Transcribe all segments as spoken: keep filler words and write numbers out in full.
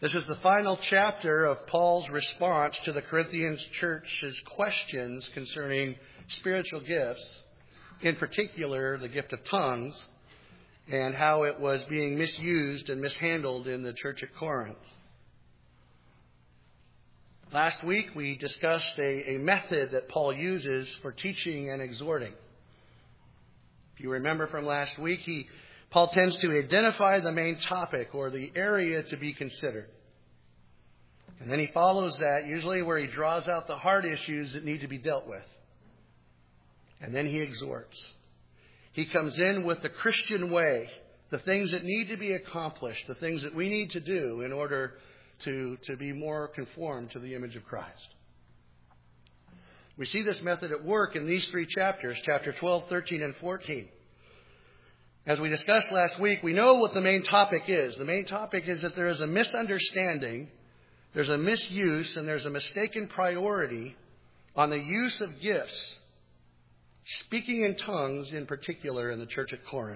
This is the final chapter of Paul's response to the Corinthians church's questions concerning spiritual gifts, in particular the gift of tongues, and how it was being misused and mishandled in the church at Corinth. Last week we discussed a, a method that Paul uses for teaching and exhorting. If you remember from last week, he Paul tends to identify the main topic or the area to be considered. And then he follows that, usually where he draws out the hard issues that need to be dealt with. And then he exhorts. He comes in with the Christian way, the things that need to be accomplished, the things that we need to do in order to, to be more conformed to the image of Christ. We see this method at work in these three chapters, chapter twelve, thirteen, and fourteen. As we discussed last week, we know what the main topic is. The main topic is that there is a misunderstanding, there's a misuse, and there's a mistaken priority on the use of gifts, speaking in tongues in particular in the church at Corinth.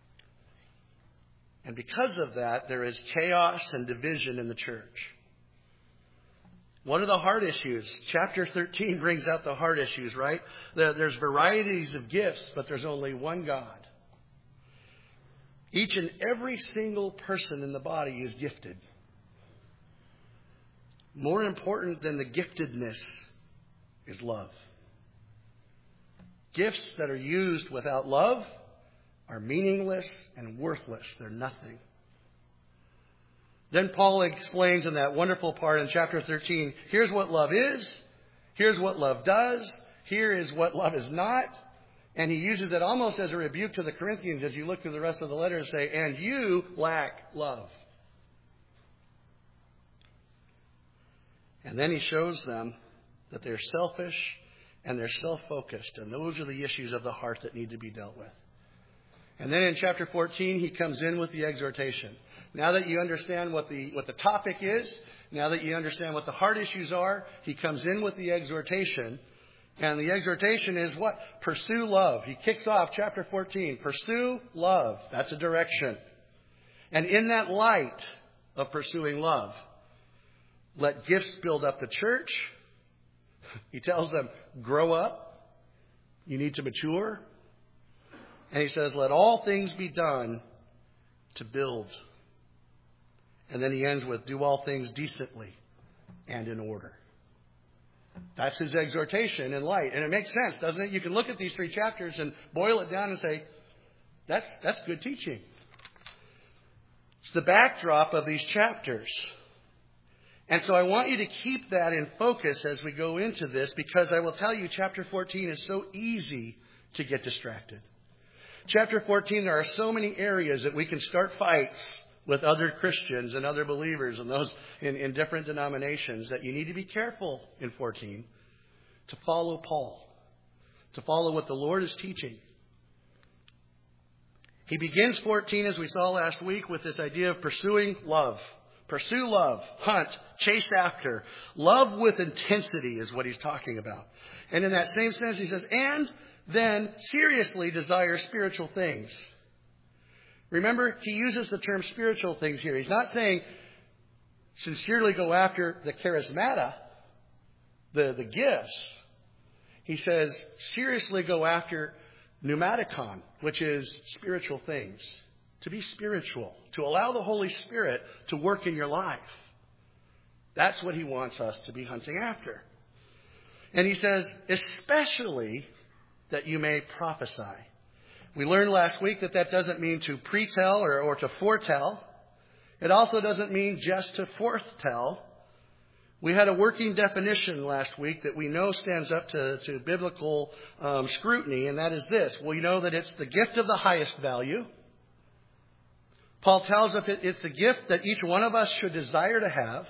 And because of that, there is chaos and division in the church. What are the hard issues? Chapter thirteen brings out the hard issues, right? There's varieties of gifts, but there's only one God. Each and every single person in the body is gifted. More important than the giftedness is love. Gifts that are used without love are meaningless and worthless. They're nothing. Then Paul explains in that wonderful part in chapter thirteen, here's what love is, here's what love does, here is what love is not. And he uses it almost as a rebuke to the Corinthians as you look through the rest of the letter and say, and you lack love. And then he shows them that they're selfish and they're self-focused. And those are the issues of the heart that need to be dealt with. And then in chapter fourteen, he comes in with the exhortation. Now that you understand what the, what the topic is, now that you understand what the heart issues are, he comes in with the exhortation. And the exhortation is what? Pursue love. He kicks off chapter fourteen. Pursue love. That's a direction. And in that light of pursuing love, let gifts build up the church. He tells them, grow up. You need to mature. And he says, let all things be done to build. And then he ends with, do all things decently and in order. That's his exhortation in light. And it makes sense, doesn't it? You can look at these three chapters and boil it down and say, that's, that's good teaching. It's the backdrop of these chapters. And so I want you to keep that in focus as we go into this, because I will tell you, chapter fourteen is so easy to get distracted. Chapter fourteen, there are so many areas that we can start fights with other Christians and other believers and those in, in different denominations, that you need to be careful in fourteen to follow Paul, to follow what the Lord is teaching. He begins fourteen, as we saw last week, with this idea of pursuing love. Pursue love, hunt, chase after. Love with intensity is what he's talking about. And in that same sense, he says, and then seriously desire spiritual things. Remember, he uses the term spiritual things here. He's not saying sincerely go after the charismata, the, the gifts. He says seriously go after pneumatikon, which is spiritual things. To be spiritual, to allow the Holy Spirit to work in your life. That's what he wants us to be hunting after. And he says, especially that you may prophesy. We learned last week that that doesn't mean to pretell or, or to foretell. It also doesn't mean just to foretell. We had a working definition last week that we know stands up to, to biblical um, scrutiny, and that is this. We know that it's the gift of the highest value. Paul tells us it's the gift that each one of us should desire to have.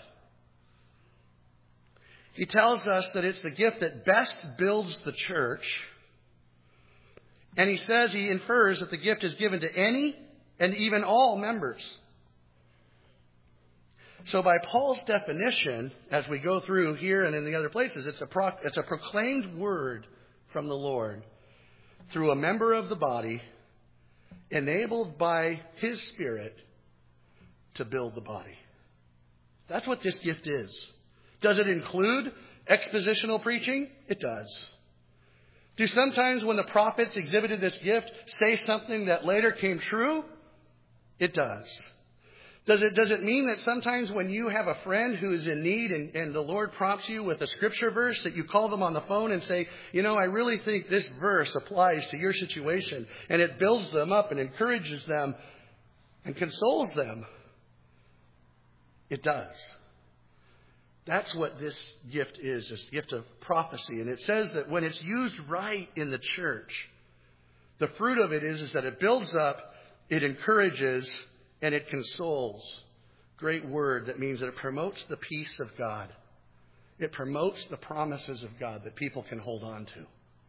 He tells us that it's the gift that best builds the church. And he says, he infers that the gift is given to any and even all members. So by Paul's definition, as we go through here and in the other places, it's a, pro- it's a proclaimed word from the Lord through a member of the body, enabled by his Spirit to build the body. That's what this gift is. Does it include expositional preaching? It does. Do sometimes when the prophets exhibited this gift say something that later came true? It does. Does it, does it mean that sometimes when you have a friend who is in need and, and the Lord prompts you with a scripture verse that you call them on the phone and say, you know, I really think this verse applies to your situation, and it builds them up and encourages them and consoles them? It does. That's what this gift is, this gift of prophecy. And it says that when it's used right in the church, the fruit of it is, is that it builds up, it encourages, and it consoles. Great word that means that it promotes the peace of God. It promotes the promises of God that people can hold on to.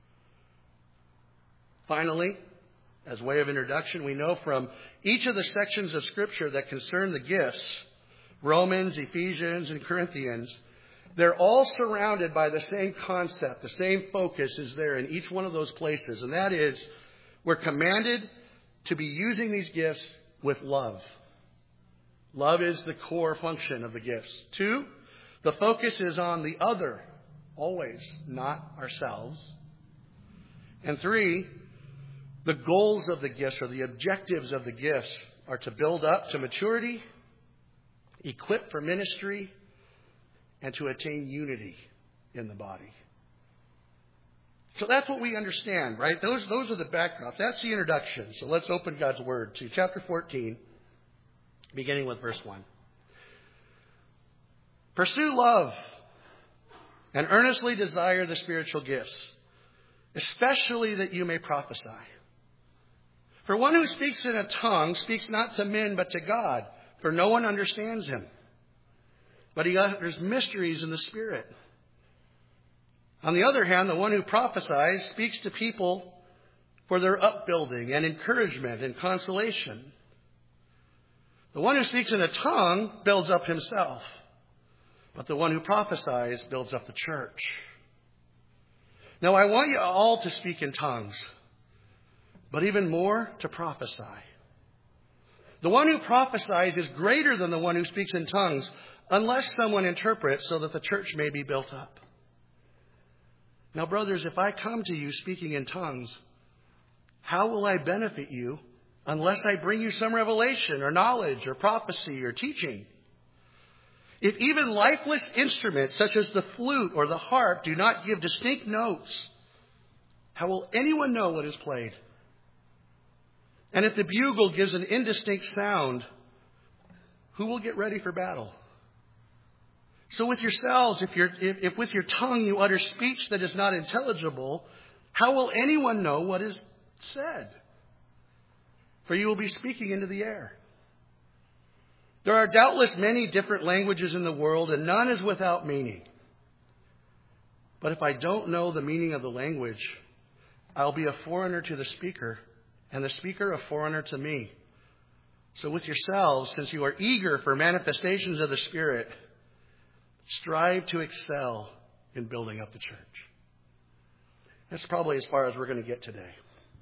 Finally, as way of introduction, we know from each of the sections of Scripture that concern the gifts, Romans, Ephesians, and Corinthians, they're all surrounded by the same concept. The same focus is there in each one of those places. And that is, we're commanded to be using these gifts with love. Love is the core function of the gifts. Two, the focus is on the other, always, not ourselves. And three, the goals of the gifts or the objectives of the gifts are to build up to maturity, equip for ministry, and to attain unity in the body. So that's what we understand, right? Those, those are the backdrop. That's the introduction. So let's open God's Word to chapter fourteen, beginning with verse one. Pursue love and earnestly desire the spiritual gifts, especially that you may prophesy. For one who speaks in a tongue speaks not to men but to God, for no one understands him. But he utters mysteries in the Spirit. On the other hand, the one who prophesies speaks to people for their upbuilding and encouragement and consolation. The one who speaks in a tongue builds up himself, but the one who prophesies builds up the church. Now, I want you all to speak in tongues, but even more to prophesy. The one who prophesies is greater than the one who speaks in tongues, unless someone interprets so that the church may be built up. Now, brothers, if I come to you speaking in tongues, how will I benefit you unless I bring you some revelation or knowledge or prophecy or teaching? If even lifeless instruments such as the flute or the harp do not give distinct notes, how will anyone know what is played? And if the bugle gives an indistinct sound, who will get ready for battle? So with yourselves, if, you're, if, if with your tongue you utter speech that is not intelligible, how will anyone know what is said? For you will be speaking into the air. There are doubtless many different languages in the world, and none is without meaning. But if I don't know the meaning of the language, I'll be a foreigner to the speaker, and the speaker a foreigner to me. So with yourselves, since you are eager for manifestations of the Spirit, strive to excel in building up the church. That's probably as far as we're going to get today.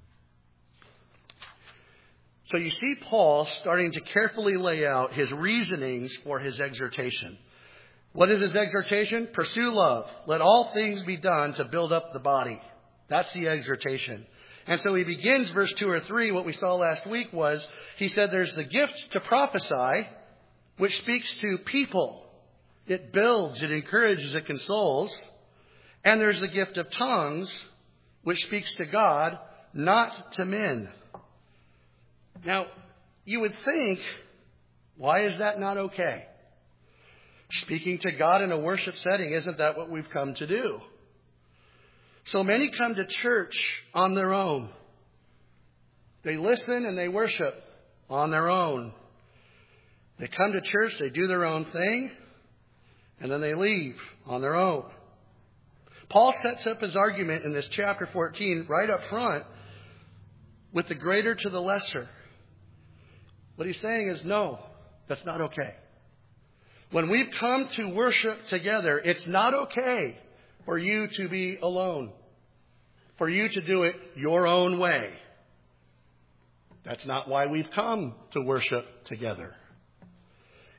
So you see Paul starting to carefully lay out his reasonings for his exhortation. What is his exhortation? Pursue love. Let all things be done to build up the body. That's the exhortation. And so he begins verse two or three. What we saw last week was, he said there's the gift to prophesy, which speaks to people. It builds, it encourages, it consoles. And there's the gift of tongues, which speaks to God, not to men. Now, you would think, why is that not okay? Speaking to God in a worship setting, isn't that what we've come to do? So many come to church on their own. They listen and they worship on their own. They come to church, they do their own thing, and then they leave on their own. Paul sets up his argument in this chapter fourteen right up front with the greater to the lesser. What he's saying is, no, that's not okay. When we've come to worship together, it's not okay for you to be alone, for you to do it your own way. That's not why we've come to worship together.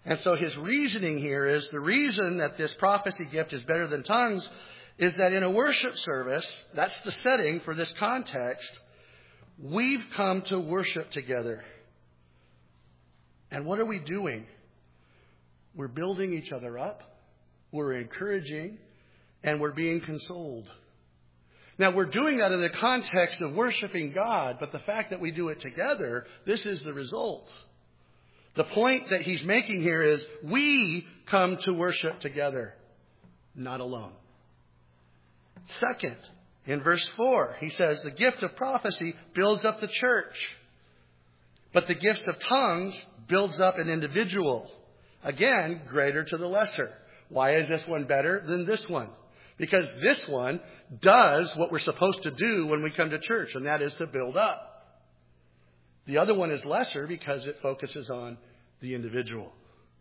And so his reasoning here is the reason that this prophecy gift is better than tongues is that in a worship service, that's the setting for this context, we've come to worship together. And what are we doing? We're building each other up, we're encouraging, and we're being consoled. Now, we're doing that in the context of worshiping God, but the fact that we do it together, this is the result. The point that he's making here is we come to worship together, not alone. Second, in verse four, he says the gift of prophecy builds up the church, but the gifts of tongues builds up an individual. Again, greater to the lesser. Why is this one better than this one? Because this one does what we're supposed to do when we come to church, and that is to build up. The other one is lesser because it focuses on the individual.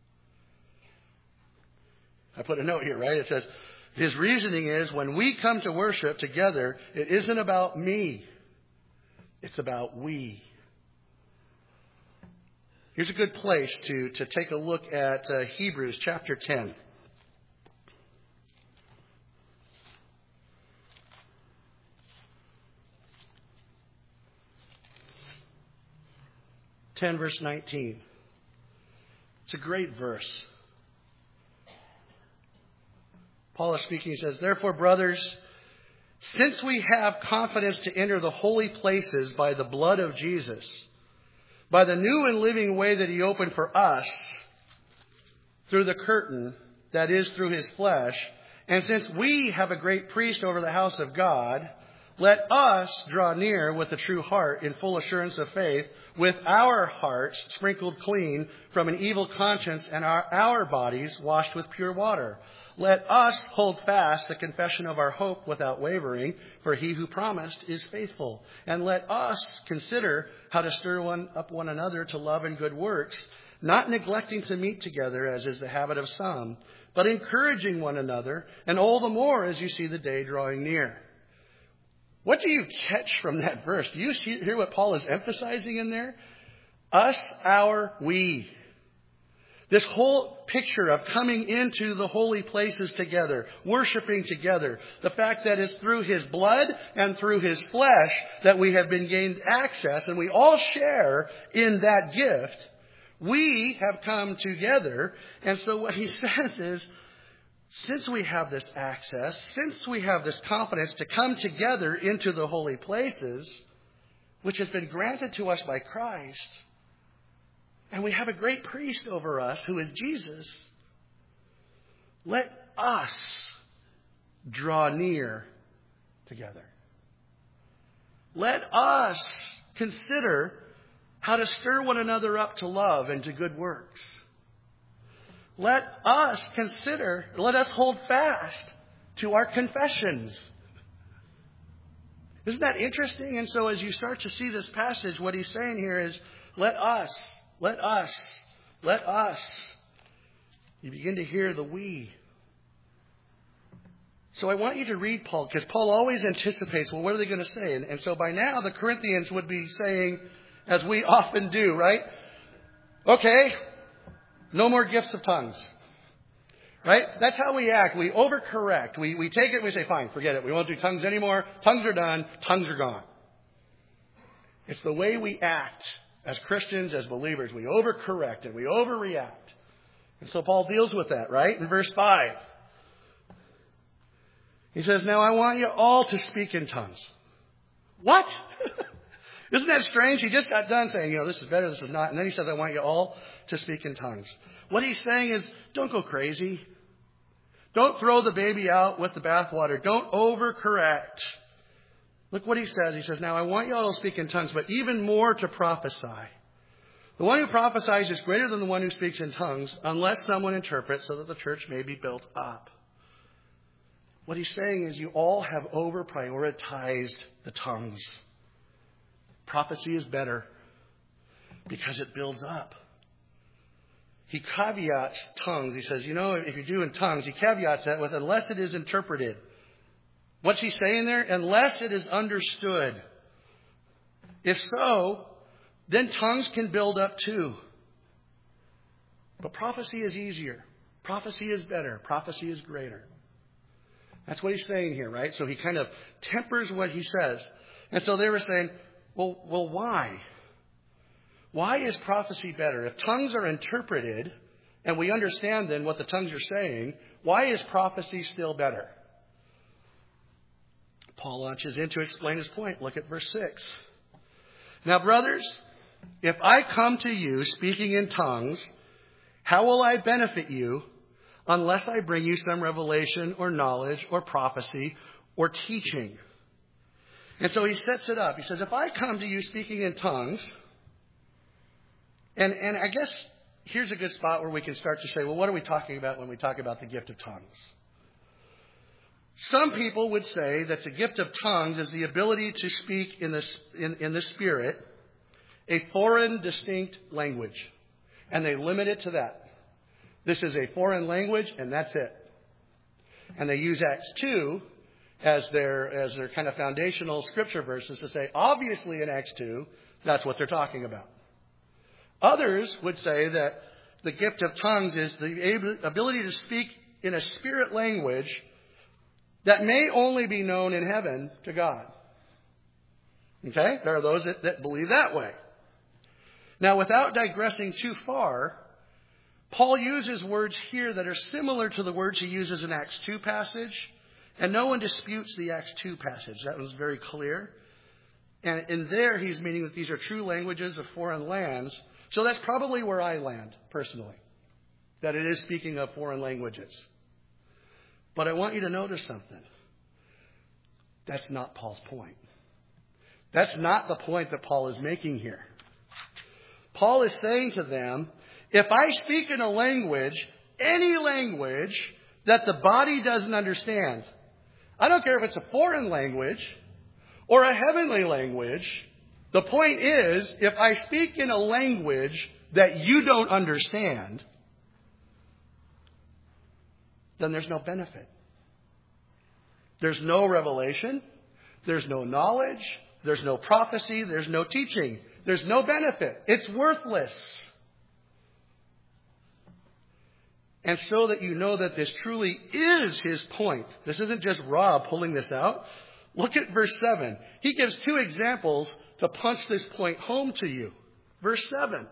I put a note here, right? It says, his reasoning is when we come to worship together, it isn't about me. It's about we. Here's a good place to, to take a look at uh, Hebrews chapter ten. ten verse nineteen. It's a great verse. Paul is speaking. He says, therefore, brothers, since we have confidence to enter the holy places by the blood of Jesus, by the new and living way that he opened for us through the curtain, that is through his flesh, and since we have a great priest over the house of God, let us draw near with a true heart in full assurance of faith, with our hearts sprinkled clean from an evil conscience and our, our bodies washed with pure water. Let us hold fast the confession of our hope without wavering, for he who promised is faithful. And let us consider how to stir one up one another to love and good works, not neglecting to meet together as is the habit of some, but encouraging one another, and all the more as you see the day drawing near. What do you catch from that verse? Do you see, hear what Paul is emphasizing in there? Us, our, we. This whole picture of coming into the holy places together, worshiping together, the fact that it's through his blood and through his flesh that we have been gained access, and we all share in that gift. We have come together, and so what he says is, since we have this access, since we have this confidence to come together into the holy places, which has been granted to us by Christ, and we have a great priest over us who is Jesus, let us draw near together. Let us consider how to stir one another up to love and to good works. Let us consider, let us hold fast to our confessions. Isn't that interesting? And so as you start to see this passage, what he's saying here is, let us, let us, let us. You begin to hear the we. So I want you to read Paul, because Paul always anticipates, well, what are they going to say? And, and so by now the Corinthians would be saying, as we often do, right? Okay, no more gifts of tongues. Right? That's how we act. We overcorrect. We, we take it and we say, fine, forget it. We won't do tongues anymore. Tongues are done. Tongues are gone. It's the way we act as Christians, as believers. We overcorrect and we overreact. And so Paul deals with that, right? In verse five. He says, now I want you all to speak in tongues. What? Isn't that strange? He just got done saying, you know, this is better, this is not. And then he says, I want you all to speak in tongues. What he's saying is, don't go crazy. Don't throw the baby out with the bathwater. Don't overcorrect. Look what he says. He says, now I want you all to speak in tongues, but even more to prophesy. The one who prophesies is greater than the one who speaks in tongues, unless someone interprets, so that the church may be built up. What he's saying is you all have over-prioritized the tongues. Prophecy is better because it builds up. He caveats tongues. He says, you know, if you do in tongues, he caveats that with unless it is interpreted. What's he saying there? Unless it is understood. If so, then tongues can build up too. But prophecy is easier. Prophecy is better. Prophecy is greater. That's what he's saying here, right? So he kind of tempers what he says. And so they were saying, well, well, why? Why is prophecy better? If tongues are interpreted and we understand then what the tongues are saying, why is prophecy still better? Paul launches in to explain his point. Look at verse six. Now, brothers, if I come to you speaking in tongues, how will I benefit you unless I bring you some revelation or knowledge or prophecy or teaching? And so he sets it up. He says, if I come to you speaking in tongues, and, and I guess here's a good spot where we can start to say, well, what are we talking about when we talk about the gift of tongues? Some people would say that the gift of tongues is the ability to speak in the, in, in the Spirit a foreign, distinct language. And they limit it to that. This is a foreign language, and that's it. And they use Acts two as their, as their kind of foundational scripture verses to say, obviously in Acts two, that's what they're talking about. Others would say that the gift of tongues is the ability to speak in a spirit language that may only be known in heaven to God. Okay? There are those that, that believe that way. Now, without digressing too far, Paul uses words here that are similar to the words he uses in Acts two passage. And no one disputes the Acts two passage. That was very clear. And in there, he's meaning that these are true languages of foreign lands. So that's probably where I land, personally. That it is speaking of foreign languages. But I want you to notice something. That's not Paul's point. That's not the point that Paul is making here. Paul is saying to them, if I speak in a language, any language that the body doesn't understand, I don't care if it's a foreign language or a heavenly language, the point is, if I speak in a language that you don't understand, then there's no benefit. There's no revelation. There's no knowledge. There's no prophecy. There's no teaching. There's no benefit. It's worthless. And so that you know that this truly is his point. This isn't just Rob pulling this out. Look at verse seven. He gives two examples to punch this point home to you. Verse seven.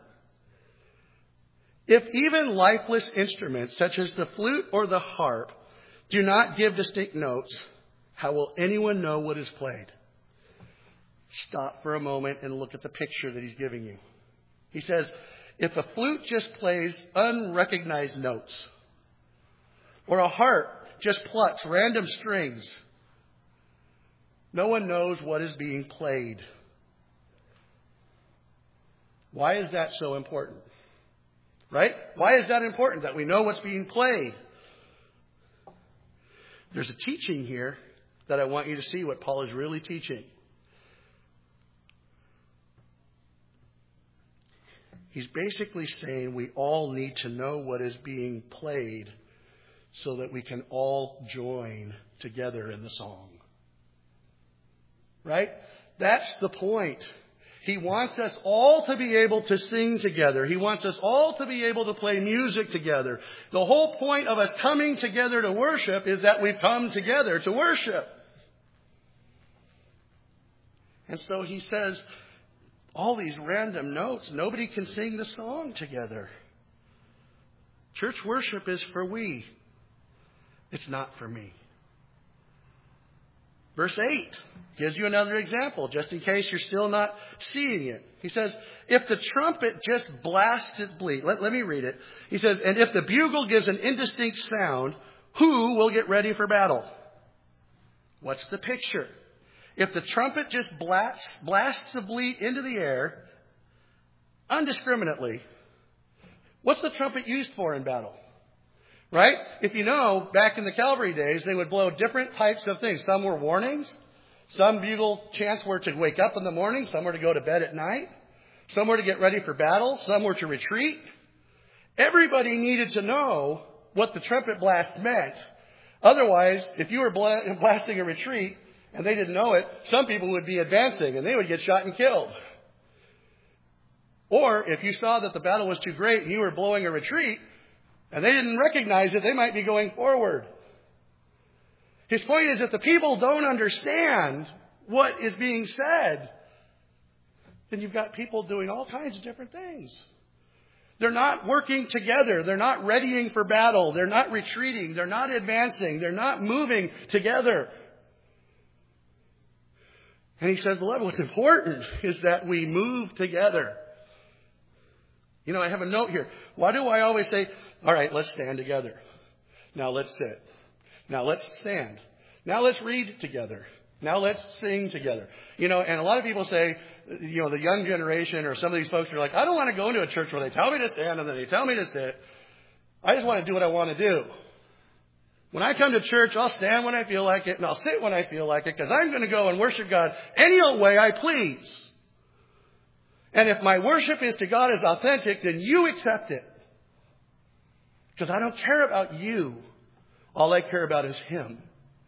If even lifeless instruments such as the flute or the harp do not give distinct notes, how will anyone know what is played? Stop for a moment and look at the picture that he's giving you. He says, if a flute just plays unrecognized notes, or a harp just plucks random strings, no one knows what is being played. Why is that so important? Right? Why is that important that we know what's being played? There's a teaching here that I want you to see what Paul is really teaching. He's basically saying we all need to know what is being played so that we can all join together in the song. Right? That's the point. He wants us all to be able to sing together. He wants us all to be able to play music together. The whole point of us coming together to worship is that we've come together to worship. And so he says, all these random notes, nobody can sing the song together. Church worship is for we. It's not for me. Verse eight gives you another example, just in case you're still not seeing it. He says, if the trumpet just blasts its bleat, let, let me read it. He says, and if the bugle gives an indistinct sound, who will get ready for battle? What's the picture? If the trumpet just blasts, blasts the bleat into the air, undiscriminately, what's the trumpet used for in battle? Right? If you know, back in the Calvary days, they would blow different types of things. Some were warnings. Some bugle chants were to wake up in the morning. Some were to go to bed at night. Some were to get ready for battle. Some were to retreat. Everybody needed to know what the trumpet blast meant. Otherwise, if you were blasting a retreat and they didn't know it, some people would be advancing and they would get shot and killed. Or if you saw that the battle was too great and you were blowing a retreat and they didn't recognize it, they might be going forward. His point is that the people don't understand what is being said. Then you've got people doing all kinds of different things. They're not working together. They're not readying for battle. They're not retreating. They're not advancing. They're not moving together. And he says, beloved, what's important is that we move together. You know, I have a note here. Why do I always say, all right, let's stand together. Now let's sit. Now let's stand. Now let's read together. Now let's sing together. You know, and a lot of people say, you know, the young generation or some of these folks are like, I don't want to go into a church where they tell me to stand and then they tell me to sit. I just want to do what I want to do. When I come to church, I'll stand when I feel like it and I'll sit when I feel like it because I'm going to go and worship God any old way I please. And if my worship is to God is authentic, then you accept it. Because I don't care about you. All I care about is Him.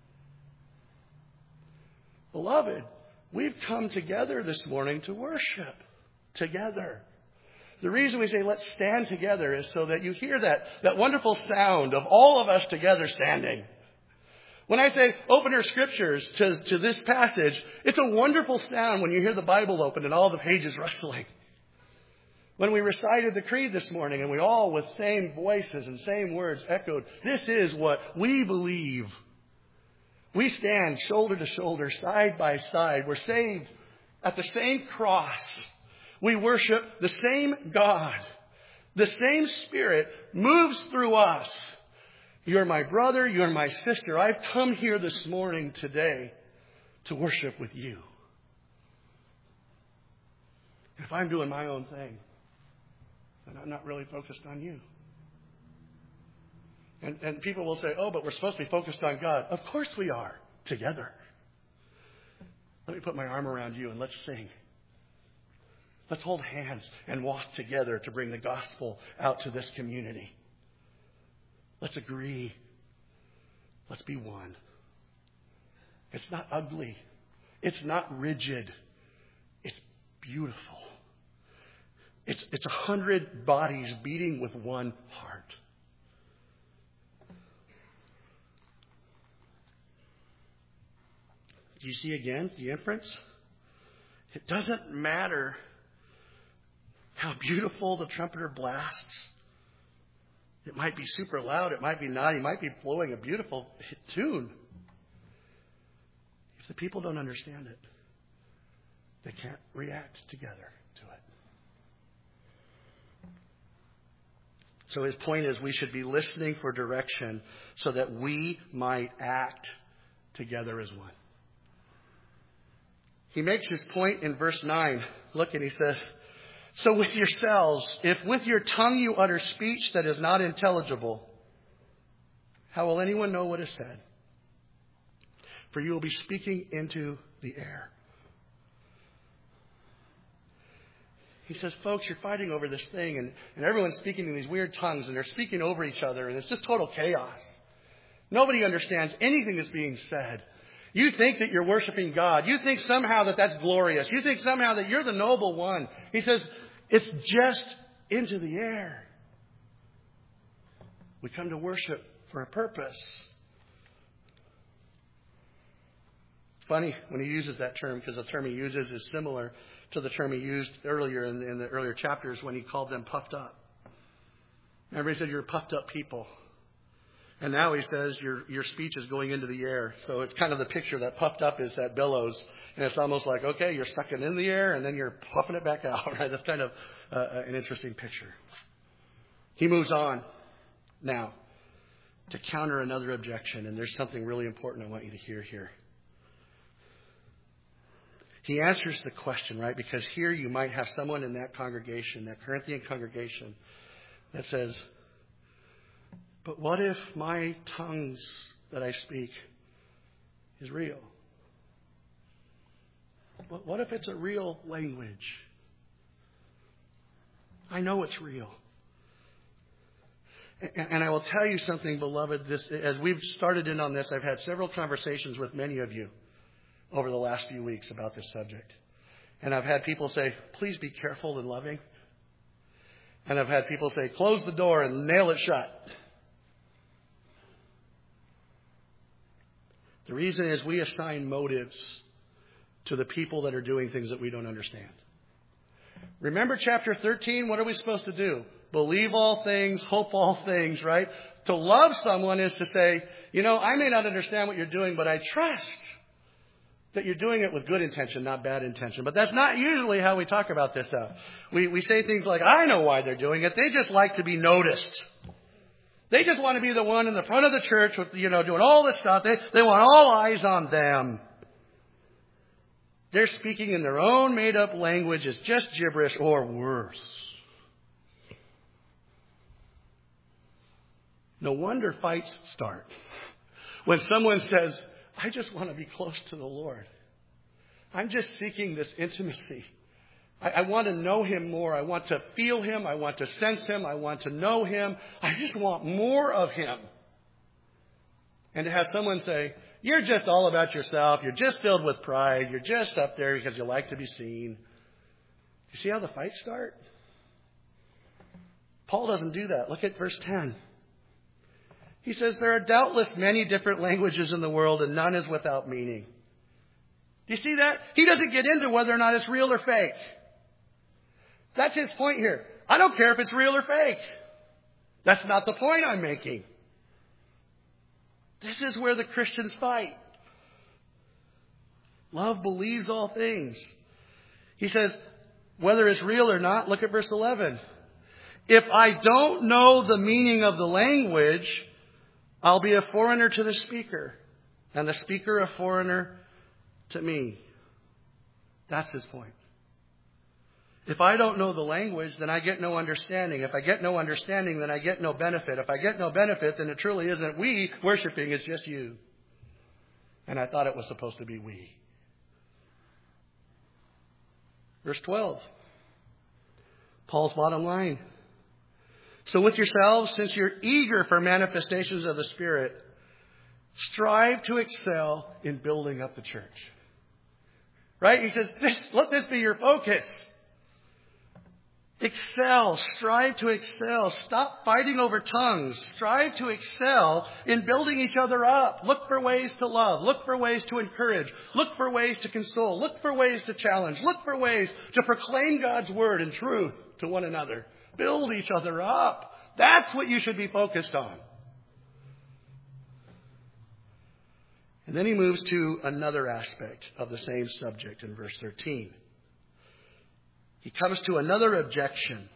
Beloved, we've come together this morning to worship together. The reason we say let's stand together is so that you hear that, that wonderful sound of all of us together standing. When I say open your scriptures to, to this passage, it's a wonderful sound when you hear the Bible open and all the pages rustling. When we recited the creed this morning and we all with same voices and same words echoed, this is what we believe. We stand shoulder to shoulder, side by side. We're saved at the same cross. We worship the same God. The same Spirit moves through us. You're my brother. You're my sister. I've come here this morning today to worship with you. If I'm doing my own thing, then I'm not really focused on you. And, and people will say, oh, but we're supposed to be focused on God. Of course we are, together. Let me put my arm around you and let's sing. Let's hold hands and walk together to bring the gospel out to this community. Let's agree. Let's be one. It's not ugly. It's not rigid. It's beautiful. It's, it's a hundred bodies beating with one heart. Do you see again the inference? It doesn't matter how beautiful the trumpeter blasts. It might be super loud. It might be not. He might be blowing a beautiful tune. If the people don't understand it, they can't react together to it. So his point is we should be listening for direction so that we might act together as one. He makes his point in verse nine. Look, and he says, so with yourselves, if with your tongue you utter speech that is not intelligible, how will anyone know what is said? For you will be speaking into the air. He says, folks, you're fighting over this thing, and, and everyone's speaking in these weird tongues, and they're speaking over each other, and it's just total chaos. Nobody understands anything that's being said. You think that you're worshiping God. You think somehow that that's glorious. You think somehow that you're the noble one. He says, it's just into the air. We come to worship for a purpose. Funny when he uses that term, because the term he uses is similar to the term he used earlier in the, in the earlier chapters when he called them puffed up. Remember, he said, you're puffed up people. And now he says your your speech is going into the air. So it's kind of the picture that puffed up is that billows. And it's almost like, okay, you're sucking in the air and then you're puffing it back out. Right? That's kind of uh, an interesting picture. He moves on now to counter another objection. And there's something really important I want you to hear here. He answers the question, right? Because here you might have someone in that congregation, that Corinthian congregation, that says, but what if my tongues that I speak is real? What if it's a real language? I know it's real. And I will tell you something, beloved. This, as we've started in on this, I've had several conversations with many of you over the last few weeks about this subject. And I've had people say, please be careful and loving And I've had people say, close the door and nail it shut. The reason is we assign motives to the people that are doing things that we don't understand. Remember chapter thirteen? What are we supposed to do? Believe all things, hope all things, right? To love someone is to say, you know, I may not understand what you're doing, but I trust that you're doing it with good intention, not bad intention. But that's not usually how we talk about this stuff. We, we say things like, I know why they're doing it. They just like to be noticed. They just want to be the one in the front of the church with, you know, doing all this stuff. They, they want all eyes on them. They're speaking in their own made-up language. It's just gibberish or worse. No wonder fights start. When someone says, I just want to be close to the Lord. I'm just seeking this intimacy. I, I want to know Him more. I want to feel Him. I want to sense Him. I want to know Him. I just want more of Him. And to have someone say, you're just all about yourself. You're just filled with pride. You're just up there because you like to be seen. You see how the fights start? Paul doesn't do that. Look at verse ten. He says, there are doubtless many different languages in the world and none is without meaning. Do you see that? He doesn't get into whether or not it's real or fake. That's his point here. I don't care if it's real or fake. That's not the point I'm making. This is where the Christians fight. Love believes all things. He says, whether it's real or not, look at verse eleven. If I don't know the meaning of the language, I'll be a foreigner to the speaker, and the speaker a foreigner to me. That's his point. If I don't know the language, then I get no understanding. If I get no understanding, then I get no benefit. If I get no benefit, then it truly isn't we worshiping, it's just you. And I thought it was supposed to be we. Verse twelve. Paul's bottom line. So with yourselves, since you're eager for manifestations of the Spirit, strive to excel in building up the church. Right? He says, this, let this be your focus. Excel. Strive to excel. Stop fighting over tongues. Strive to excel in building each other up. Look for ways to love. Look for ways to encourage. Look for ways to console. Look for ways to challenge. Look for ways to proclaim God's word and truth to one another. Build each other up. That's what you should be focused on. And then he moves to another aspect of the same subject in verse thirteen. He comes to another objection.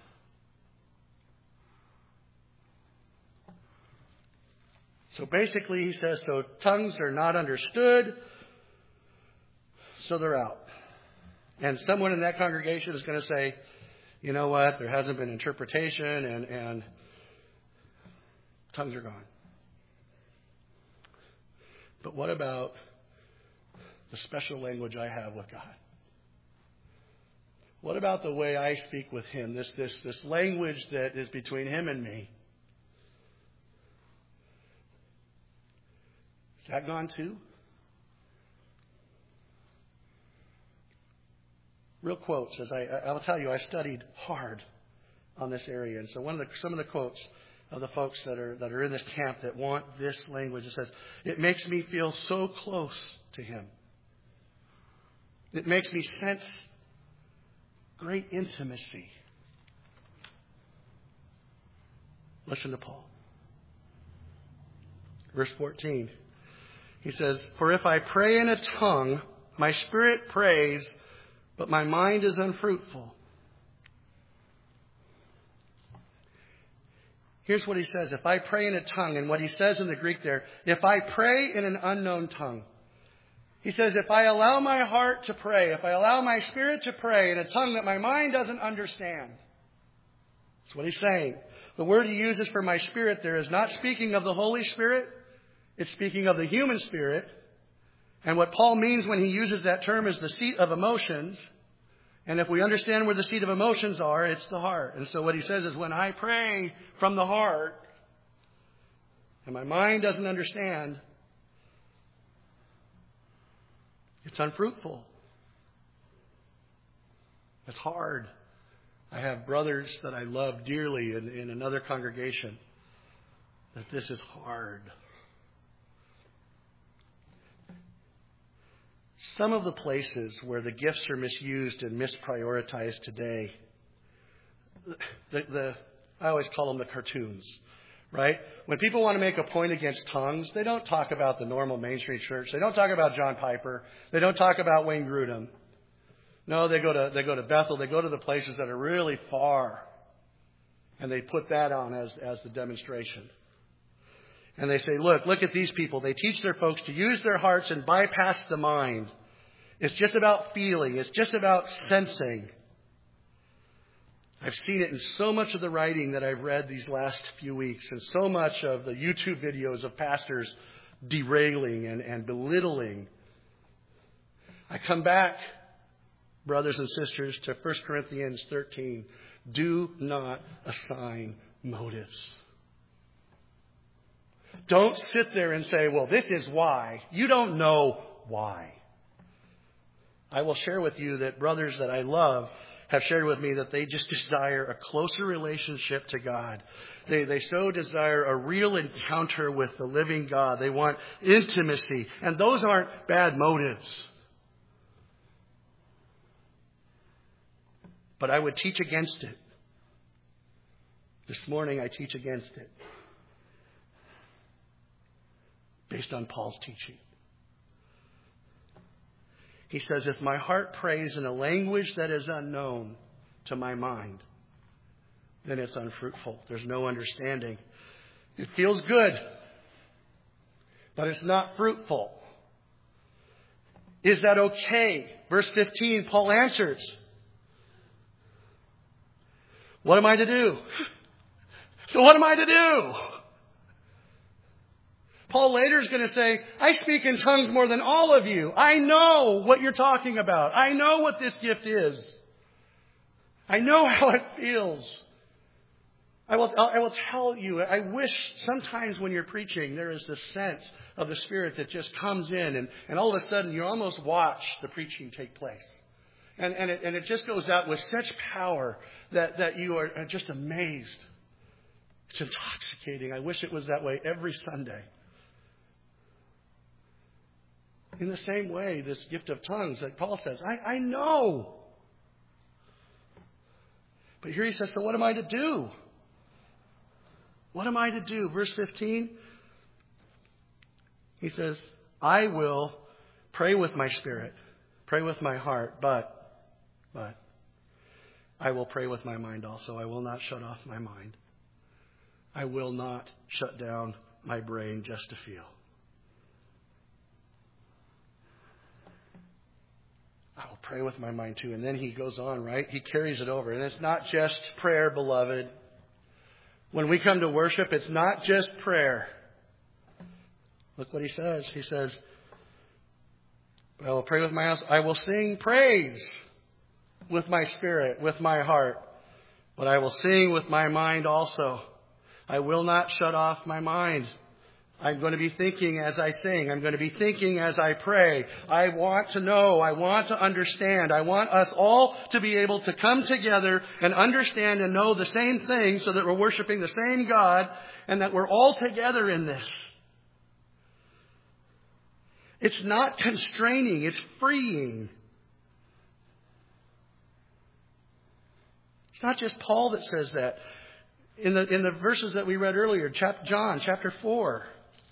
So basically he says, so tongues are not understood, so they're out. And someone in that congregation is going to say, you know what, there hasn't been interpretation and, and tongues are gone. But what about the special language I have with God? What about the way I speak with Him? This, this, this language that is between Him and me. Is that gone too? Real quotes. As I, I will tell you, I've studied hard on this area, and so one of the some of the quotes of the folks that are that are in this camp that want this language, it says, "It makes me feel so close to Him. It makes me sense great intimacy." Listen to Paul. Verse fourteen. He says, "For if I pray in a tongue, my spirit prays, but my mind is unfruitful." Here's what he says. If I pray in a tongue, and what he says in the Greek there, if I pray in an unknown tongue. He says, if I allow my heart to pray, if I allow my spirit to pray in a tongue that my mind doesn't understand. That's what he's saying. The word he uses for my spirit there is not speaking of the Holy Spirit. It's speaking of the human spirit. And what Paul means when he uses that term is the seat of emotions. And if we understand where the seat of emotions are, it's the heart. And so what he says is when I pray from the heart and my mind doesn't understand, it's unfruitful. It's hard. I have brothers that I love dearly in, in another congregation, that this is hard. Some of the places where the gifts are misused and misprioritized today, the, the I always call them the cartoons, right? When people want to make a point against tongues, they don't talk about the normal mainstream church. They don't talk about John Piper. They don't talk about Wayne Grudem. No, they go to they go to Bethel. They go to the places that are really far, and they put that on as as the demonstration. And they say, look, look at these people. They teach their folks to use their hearts and bypass the mind. It's just about feeling. It's just about sensing. I've seen it in so much of the writing that I've read these last few weeks, and so much of the YouTube videos of pastors derailing and, and belittling. I come back, brothers and sisters, to First Corinthians thirteen. Do not assign motives. Don't sit there and say, well, this is why. You don't know why. I will share with you that brothers that I love have shared with me that they just desire a closer relationship to God. They, they so desire a real encounter with the living God. They want intimacy. And those aren't bad motives. But I would teach against it. This morning I teach against it. Based on Paul's teaching. He says, if my heart prays in a language that is unknown to my mind, then it's unfruitful. There's no understanding. It feels good, but it's not fruitful. Is that okay? Verse fifteen, Paul answers. What am I to do? So what am I to do? Paul later is going to say, I speak in tongues more than all of you. I know what you're talking about. I know what this gift is. I know how it feels. I will, I will tell you, I wish sometimes when you're preaching, there is this sense of the Spirit that just comes in and, and all of a sudden you almost watch the preaching take place. And, and, it, and it just goes out with such power that, that you are just amazed. It's intoxicating. I wish it was that way every Sunday. In the same way, this gift of tongues, like Paul says, I, I know. But here he says, so what am I to do? What am I to do? Verse fifteen, he says, I will pray with my spirit, pray with my heart, but, but, I will pray with my mind also. I will not shut off my mind. I will not shut down my brain just to feel. I will pray with my mind too. And then he goes on, right? He carries it over. And it's not just prayer, beloved. When we come to worship, it's not just prayer. Look what he says. He says, I will pray with my house. I will sing praise with my spirit, with my heart. But I will sing with my mind also. I will not shut off my mind. I'm going to be thinking as I sing. I'm going to be thinking as I pray. I want to know. I want to understand. I want us all to be able to come together and understand and know the same thing so that we're worshiping the same God and that we're all together in this. It's not constraining. It's freeing. It's not just Paul that says that. In the, in the verses that we read earlier, chap, John chapter four,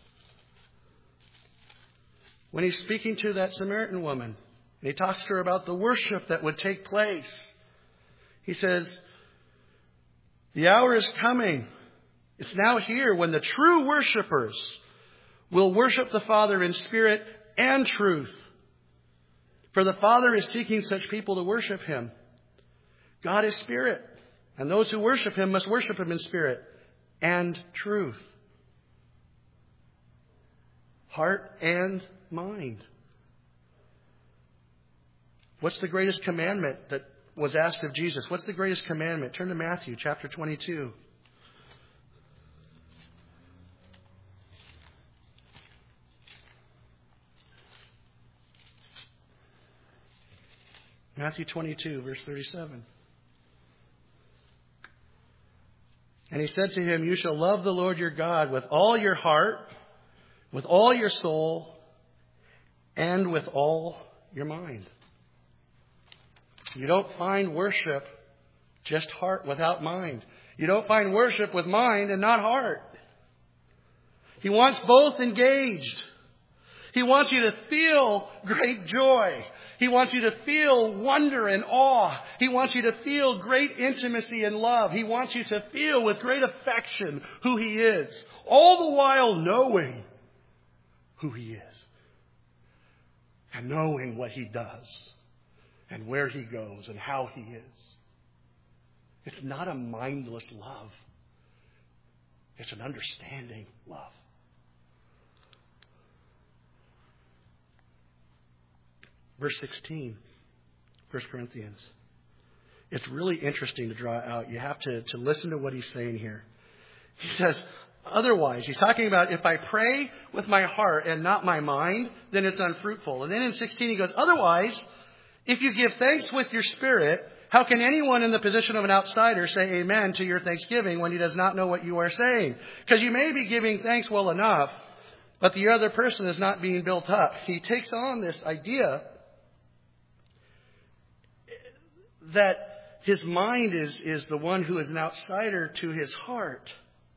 when he's speaking to that Samaritan woman, and he talks to her about the worship that would take place, he says, the hour is coming. It's now here when the true worshipers will worship the Father in spirit and truth. For the Father is seeking such people to worship Him. God is spirit, and those who worship Him must worship Him in spirit and truth. Heart and mind. What's the greatest commandment that was asked of Jesus? What's the greatest commandment? Turn to Matthew chapter twenty-two. Matthew twenty-two, verse thirty-seven. And he said to him, you shall love the Lord your God with all your heart, with all your soul, and with all your mind. You don't find worship just heart without mind. You don't find worship with mind and not heart. He wants both engaged. He wants you to feel great joy. He wants you to feel wonder and awe. He wants you to feel great intimacy and love. He wants you to feel with great affection who He is, all the while knowing who He is and knowing what He does and where He goes and how He is. It's not a mindless love. It's an understanding love. Verse sixteen, First Corinthians. It's really interesting to draw out. You have to, to listen to what he's saying here. He says, otherwise, he's talking about if I pray with my heart and not my mind, then it's unfruitful. And then in sixteen he goes, otherwise, if you give thanks with your spirit, how can anyone in the position of an outsider say amen to your thanksgiving when he does not know what you are saying? Because you may be giving thanks well enough, but the other person is not being built up. He takes on this idea that his mind is, is the one who is an outsider to his heart.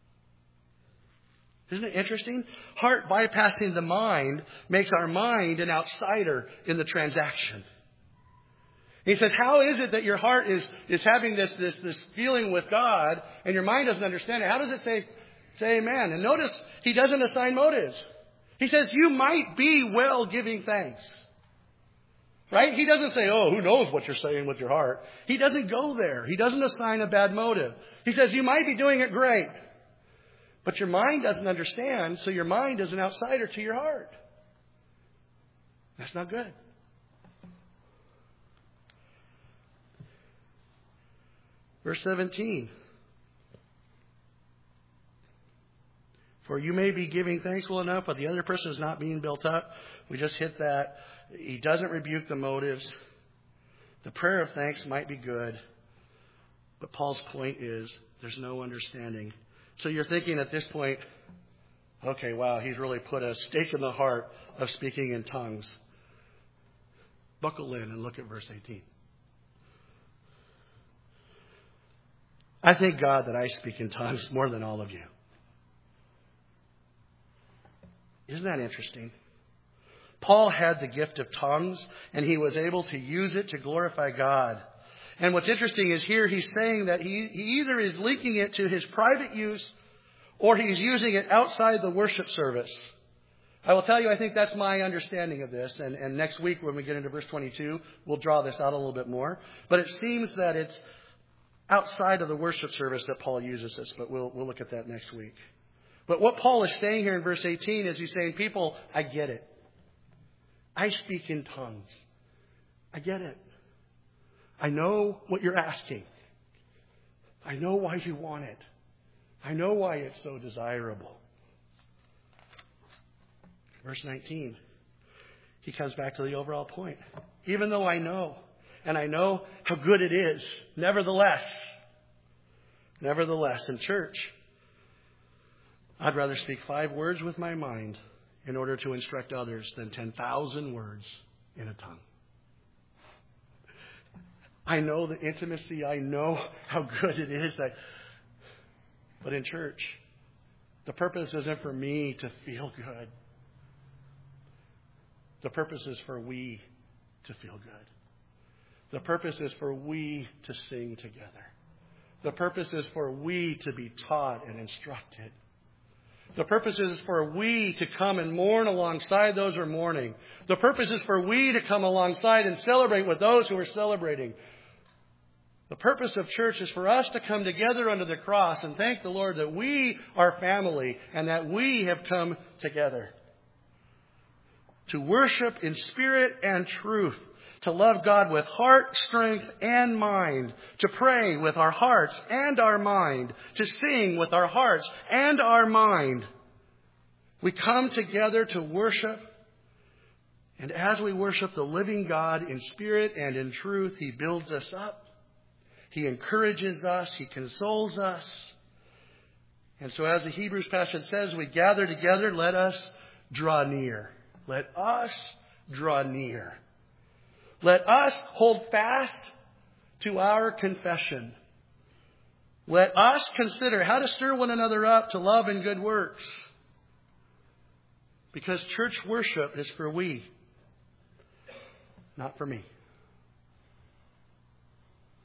Isn't it interesting? Heart bypassing the mind makes our mind an outsider in the transaction. He says, how is it that your heart is, is having this, this, this feeling with God and your mind doesn't understand it? How does it say, say amen? And notice he doesn't assign motives. He says, you might be well giving thanks. Right? He doesn't say, oh, who knows what you're saying with your heart. He doesn't go there. He doesn't assign a bad motive. He says, you might be doing it great. But your mind doesn't understand, so your mind is an outsider to your heart. That's not good. Verse seventeen. For you may be giving thanks well enough, but the other person is not being built up. We just hit that. He doesn't rebuke the motives. The prayer of thanks might be good. But Paul's point is there's no understanding. So you're thinking at this point, okay, wow, he's really put a stake in the heart of speaking in tongues. Buckle in and look at verse eighteen. I thank God that I speak in tongues more than all of you. Isn't that interesting? Paul had the gift of tongues, and he was able to use it to glorify God. And what's interesting is here he's saying that he, he either is linking it to his private use or he's using it outside the worship service. I will tell you, I think that's my understanding of this. And, and next week when we get into verse twenty-two, we'll draw this out a little bit more. But it seems that it's outside of the worship service that Paul uses this. But we'll, we'll look at that next week. But what Paul is saying here in verse eighteen is he's saying, people, I get it. I speak in tongues. I get it. I know what you're asking. I know why you want it. I know why it's so desirable. Verse nineteen. He comes back to the overall point. Even though I know, and I know how good it is, nevertheless, nevertheless, in church, I'd rather speak five words with my mind in order to instruct others than ten thousand words in a tongue. I know the intimacy. I know how good it is. That, but in church, the purpose isn't for me to feel good. The purpose is for we to feel good. The purpose is for we to sing together. The purpose is for we to be taught and instructed. The purpose is for we to come and mourn alongside those who are mourning. The purpose is for we to come alongside and celebrate with those who are celebrating. The purpose of church is for us to come together under the cross and thank the Lord that we are family and that we have come together to worship in spirit and truth, to love God with heart, strength, and mind, to pray with our hearts and our mind, to sing with our hearts and our mind. We come together to worship, and as we worship the living God in spirit and in truth, He builds us up. He encourages us. He consoles us. And so as the Hebrews passage says, we gather together, let us draw near. Let us draw near. Let us hold fast to our confession. Let us consider how to stir one another up to love and good works. Because church worship is for we, not for me.